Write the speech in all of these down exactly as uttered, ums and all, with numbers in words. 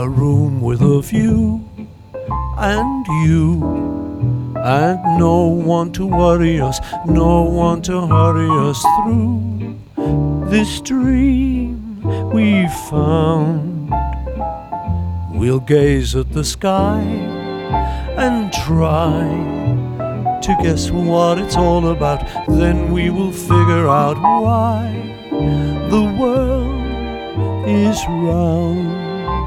A room with a view, and you, and no one to worry us, no one to hurry us through this dream we found. We'll gaze at the sky and try to guess what it's all about. Then we will figure out why the world is round.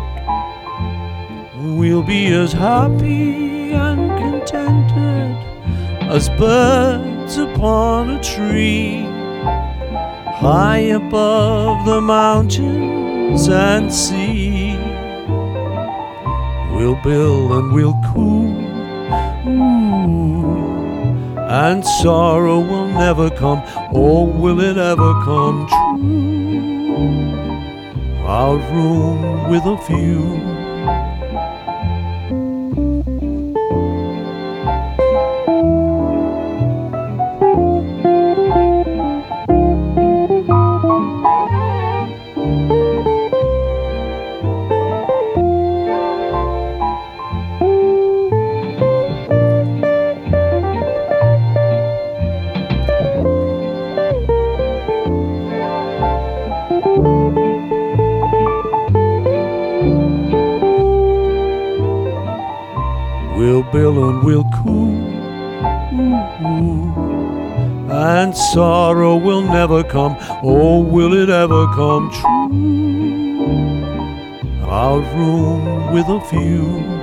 We'll be as happy and contented as birds upon a tree, high above the mountains and sea. We'll build and we'll coo, ooh, and sorrow will never come, or will it ever come true? Our room with a view. We'll build and we'll coo, ooh, and sorrow will never come, or will it ever come true? Our room with a view.